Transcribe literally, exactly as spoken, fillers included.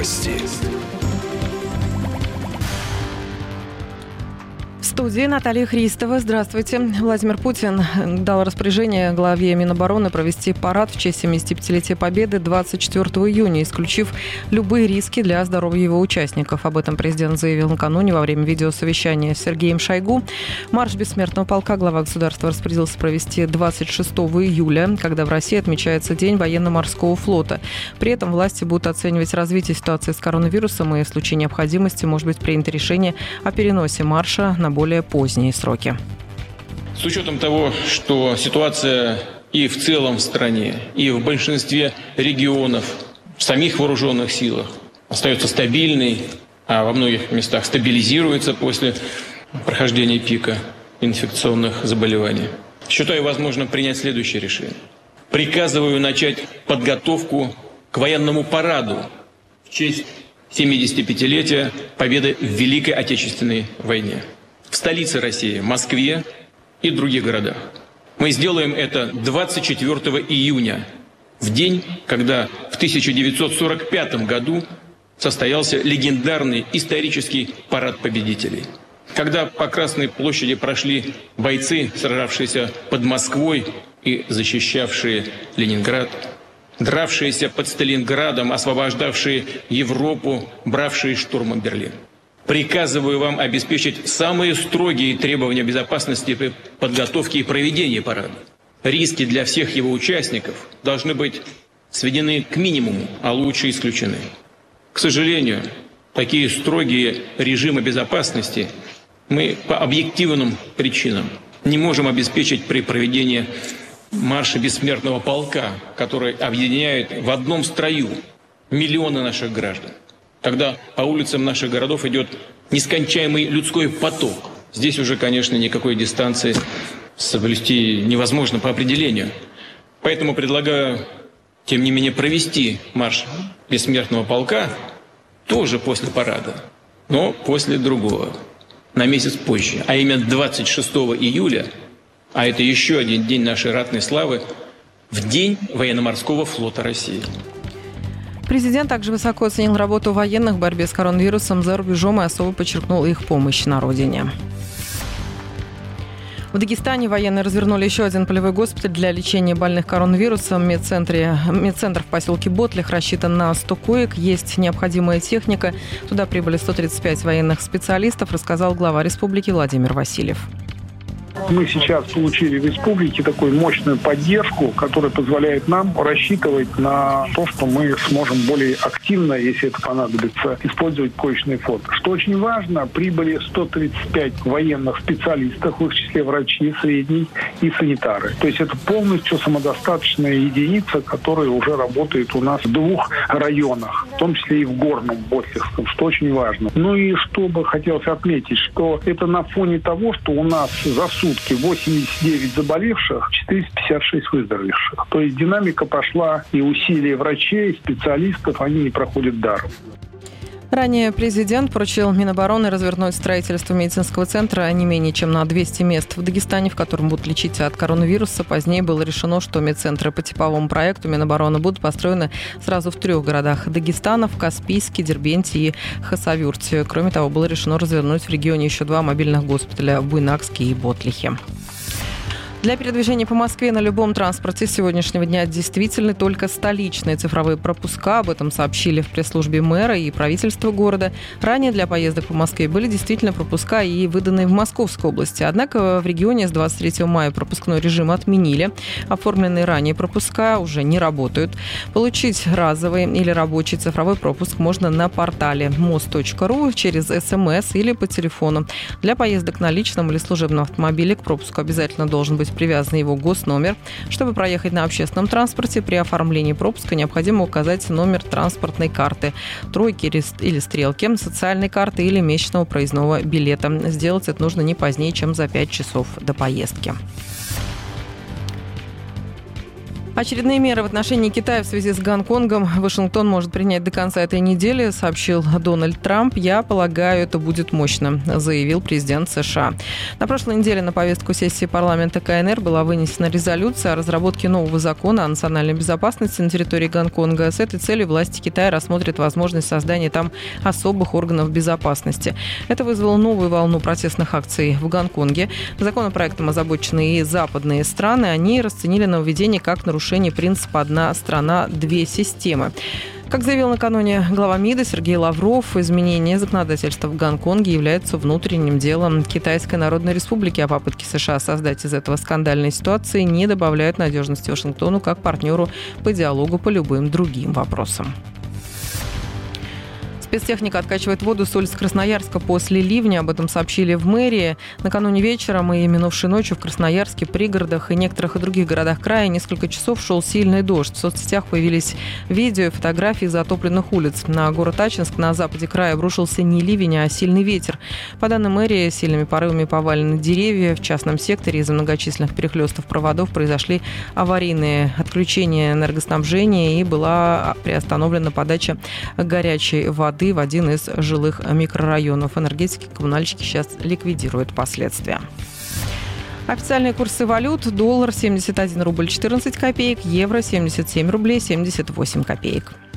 Новости. В студии Наталья Христова. Здравствуйте. Владимир Путин дал распоряжение главе Минобороны провести парад в честь семидесятипятилетия Победы двадцать четвёртого июня, исключив любые риски для здоровья его участников. Об этом президент заявил накануне во время видеосовещания с Сергеем Шойгу. Марш бессмертного полка глава государства распорядился провести двадцать шестого июля, когда в России отмечается День военно-морского флота. При этом власти будут оценивать развитие ситуации с коронавирусом, и в случае необходимости может быть принято решение о переносе марша на более более поздние сроки. С учетом того, что ситуация и в целом в стране, и в большинстве регионов, в самих вооруженных силах остается стабильной, а во многих местах стабилизируется после прохождения пика инфекционных заболеваний, считаю возможным принять следующее решение. Приказываю начать подготовку к военному параду в честь семидесятипятилетия Победы в Великой Отечественной войне в столице России, Москве и других городах. Мы сделаем это двадцать четвёртого июня, в день, когда в тысяча девятьсот сорок пятом году состоялся легендарный исторический парад победителей. Когда по Красной площади прошли бойцы, сражавшиеся под Москвой и защищавшие Ленинград, дравшиеся под Сталинградом, освобождавшие Европу, бравшие штурмом Берлин. Приказываю вам обеспечить самые строгие требования безопасности при подготовке и проведении парада. Риски для всех его участников должны быть сведены к минимуму, а лучше исключены. К сожалению, такие строгие режимы безопасности мы по объективным причинам не можем обеспечить при проведении марша бессмертного полка, который объединяет в одном строю миллионы наших граждан. Когда по улицам наших городов идет нескончаемый людской поток. Здесь уже, конечно, никакой дистанции соблюсти невозможно по определению. Поэтому предлагаю, тем не менее, провести марш бессмертного полка тоже после парада, но после другого, на месяц позже, а именно двадцать шестого июля, а это еще один день нашей ратной славы, в День военно-морского флота России. Президент также высоко оценил работу военных в борьбе с коронавирусом за рубежом и особо подчеркнул их помощь на родине. В Дагестане военные развернули еще один полевой госпиталь для лечения больных коронавирусом. Медцентре, медцентр в поселке Ботлих рассчитан на сто коек. Есть необходимая техника. Туда прибыли сто тридцать пять военных специалистов, рассказал глава республики Владимир Васильев. Мы сейчас получили в республике такую мощную поддержку, которая позволяет нам рассчитывать на то, что мы сможем более активно, если это понадобится, использовать коечный фонд. Что очень важно, прибыли сто тридцать пять военных специалистов, в их числе врачи, средние и санитары. То есть это полностью самодостаточная единица, которая уже работает у нас в двух районах, в том числе и в Горном, Ботлихском, что очень важно. Ну и что бы хотелось отметить, что это на фоне того, что у нас за сутки восемьдесят девять заболевших, четыреста пятьдесят шесть выздоровевших. То есть динамика пошла, и усилия врачей, специалистов, они не проходят даром. Ранее президент поручил Минобороны развернуть строительство медицинского центра не менее чем на двести мест в Дагестане, в котором будут лечить от коронавируса. Позднее было решено, что медцентры по типовому проекту Минобороны будут построены сразу в трех городах Дагестана: в Каспийске, Дербенте и Хасавюрте. Кроме того, было решено развернуть в регионе еще два мобильных госпиталя в Буйнакске и Ботлихе. Для передвижения по Москве на любом транспорте с сегодняшнего дня действительны только столичные цифровые пропуска. Об этом сообщили в пресс-службе мэра и правительства города. Ранее для поездок по Москве были действительно пропуска и выданные в Московской области. Однако в регионе с двадцать третьего мая пропускной режим отменили. Оформленные ранее пропуска уже не работают. Получить разовый или рабочий цифровой пропуск можно на портале мост точка ру через СМС или по телефону. Для поездок на личном или служебном автомобиле к пропуску обязательно должен быть привязан его госномер. Чтобы проехать на общественном транспорте, при оформлении пропуска необходимо указать номер транспортной карты, тройки или стрелки, социальной карты или месячного проездного билета. Сделать это нужно не позднее, чем за пять часов до поездки. Очередные меры в отношении Китая в связи с Гонконгом Вашингтон может принять до конца этой недели, сообщил Дональд Трамп. «Я полагаю, это будет мощно», заявил президент США. На прошлой неделе на повестку сессии парламента КНР была вынесена резолюция о разработке нового закона о национальной безопасности на территории Гонконга. С этой целью власти Китая рассмотрят возможность создания там особых органов безопасности. Это вызвало новую волну протестных акций в Гонконге. Законопроектом озабочены и западные страны. Они расценили нововведение как нарушение принципа «одна страна, две системы». Как заявил накануне глава МИДа Сергей Лавров, изменение законодательства в Гонконге является внутренним делом Китайской Народной Республики, а попытки США создать из этого скандальной ситуации не добавляют надежности Вашингтону как партнеру по диалогу по любым другим вопросам. Спецтехника откачивает воду с улиц Красноярска после ливня. Об этом сообщили в мэрии. Накануне вечером и минувшей ночью в Красноярске, пригородах и некоторых и других городах края несколько часов шел сильный дождь. В соцсетях появились видео и фотографии затопленных улиц. На город Ачинск на западе края обрушился не ливень, а сильный ветер. По данным мэрии, сильными порывами повалены деревья. В частном секторе из-за многочисленных перехлестов проводов произошли аварийные отключения энергоснабжения и была приостановлена подача горячей воды в один из жилых микрорайонов. Энергетики, коммунальщики сейчас ликвидируют последствия. Официальные курсы валют: доллар семьдесят один рубль четырнадцать копеек, евро семьдесят семь рублей семьдесят восемь копеек.